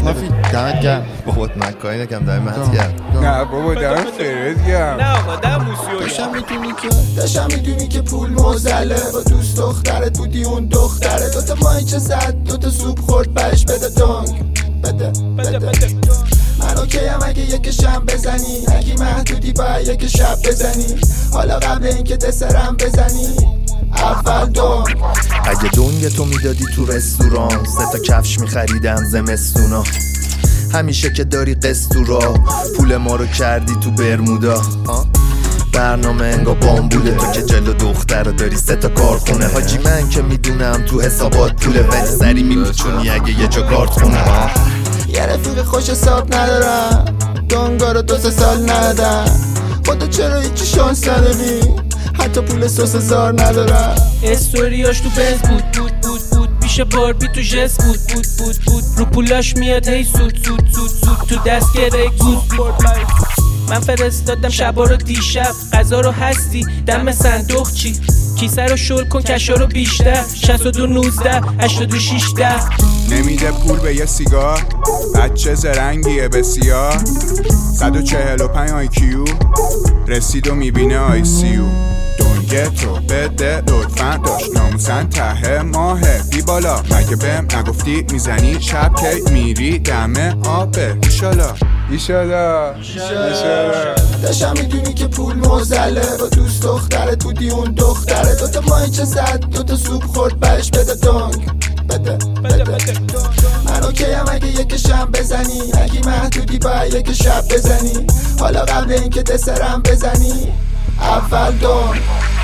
مافی دمت گرم. بابا من کاری نکردم دمت گرم. نه بابا دمت فرد گرم. نه آقا دم موسیو داشتم میدونی که پول موزله، با دوست دخترت بودی اون دختره، دوتا مایچه زد دوتا سوپ خورد بهش بده دانگ بده. من اوکیم اگه یک شم بزنی، اگه محدودی باید یک شب بزنی، حالا قبل اینکه دسرم بزنی اول دانگ. اگه دنگ تو میدادی تو رستوران، 3 کفش میخریدم زمستونا. همیشه که داری قستورا، پول ما رو کردی تو برمودا. برنامه انگا بامبوله، تو که جلو دختر داری 3 کارخونه. حاجی من که میدونم تو حسابات پوله، ولی سری میپیچونی اگه یه جا کارت خونه. یه رفیق خوش حساب ندارم، دانگا رو 2 سال ندادم. خدا چرا هیچی شانس نداری، حتی پول سس هزار ندارم. استوریاش تو بنز بود پیش باربی تو جس بود رو پولاش میاد هی سود تو دست گره گود. من فرستادم شبا رو دیشب، غذا رو هستی دم صندوق چی، کیسه رو شل کن کشا رو بیشتر، 62 19 82 16. نمیده پول به یه سیگار، بچه زرنگیه بسیار. 145 IQ رسید و میبینه ICU. دنگه تو بده لطفا، داشت ناموسن ته ماهه بی بالا. مگه بهم نگفتی میزنی شب که میری دم آبه؟ ایشالا داشتم میدونی که پول موزله، با دوست دخترت بودی اون دختره، دوتا مایچه زد دوتا سوپ خورد بهش بده دانگ بده. من اوکیم اگه یک شم بزنی، اگه محدودی باید یک شب بزنی، حالا قبل اینکه دسرم بزنی اول دانگ.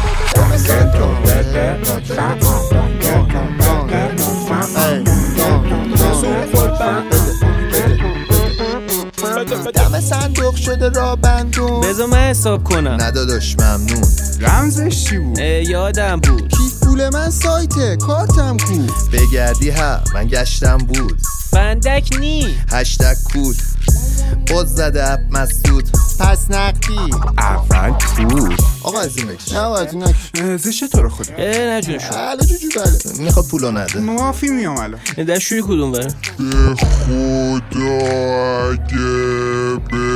دم صندوق شده را بندون، بذار من حساب کنم. نداداش ممنون. رمزش چی بود؟ یادم بود. کیف پول من سایته کارتم کو. بگردی ها من گشتم بود. فندک نی هشتگ کود باز زده اپ مسدود. پس نقدی اول پول. آقا از این بکش. نه باید نکش. زشه تو رو خدا. نه جون شد. بله جوجو بله. میخواد پولو نده. معافی میام الان. دستشویی کدوم بره؟ خدا اگه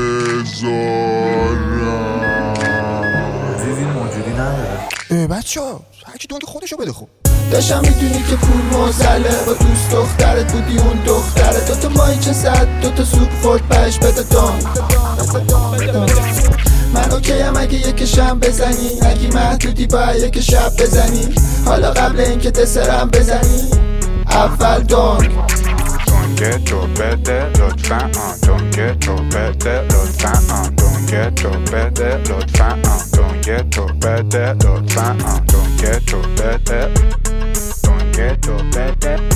بذارم دیدین موجودی نداره. بچه ها هرکی دونک خودشو بده خوب. داشتم میدونی که پول موزله، با دوست دخترت بودی اون دختره، دوتا مایچه زد دوتا سوپ خورد بهش بده دانگ. من اوکیم اگه یک شم بزنی، اگه محدودی باید یک شب بزنی، حالا قبل اینکه دسرم بزنی اول دانگ. دنگه تو بده لطفا، دنگه تو بده لطفا، دنگه تو بده لطفا، دنگه تو بده لطفا، دنگه تو بده، دنگه تو بده.